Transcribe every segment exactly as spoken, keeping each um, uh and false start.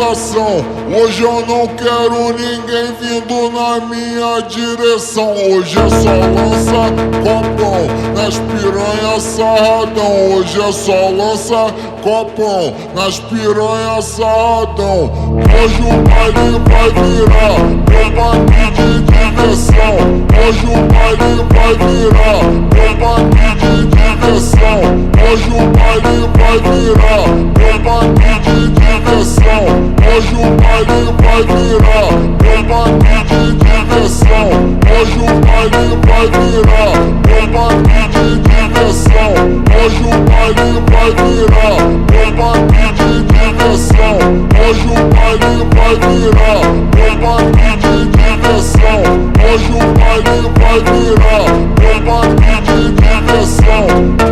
coração. Hoje eu não quero ninguém vindo na minha direção. Hoje é só lança copão nas piranhas sarradão. Hoje é só lança copão nas piranhas sarradão. Hoje o baile vai virar bomba de diversão. Hoje o baile vai virar bomba de diversão. Hoje o baile vai virar bomba de diversão. Hoje o baile vai virar bomba de diversão. Hoje o baile vai virar bomba de diversão. Hoje o baile vai virar bomba de diversão. Hoje o baile vai virar bomba de diversão. Hoje o baile vai virar bomba de diversão.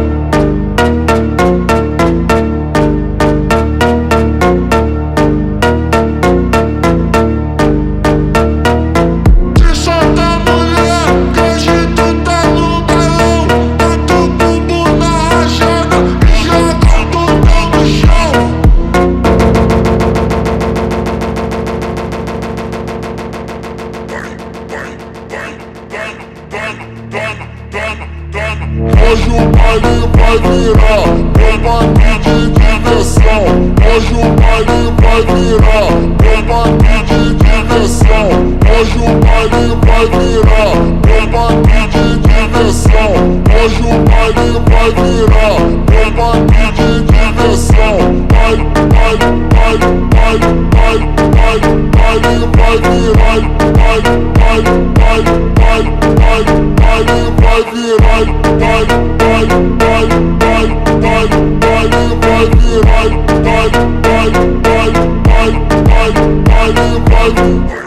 Hoje o baile vai virar bomba de diversão. Hoje o baile vai virar bomba de diversão. Hoje o baile vai virar bomba de diversão. Hoje o baile vai virar bomba de diversão. Baile, baile, baile, baile, baile, baile, baile, vai virar. Baile, baile, baile, baile, baile, baile, vai virar. Baile, baile, baile, baile, baile, baile, vai virar. Baile, baile, baile, baile, baile, baile, vai virar.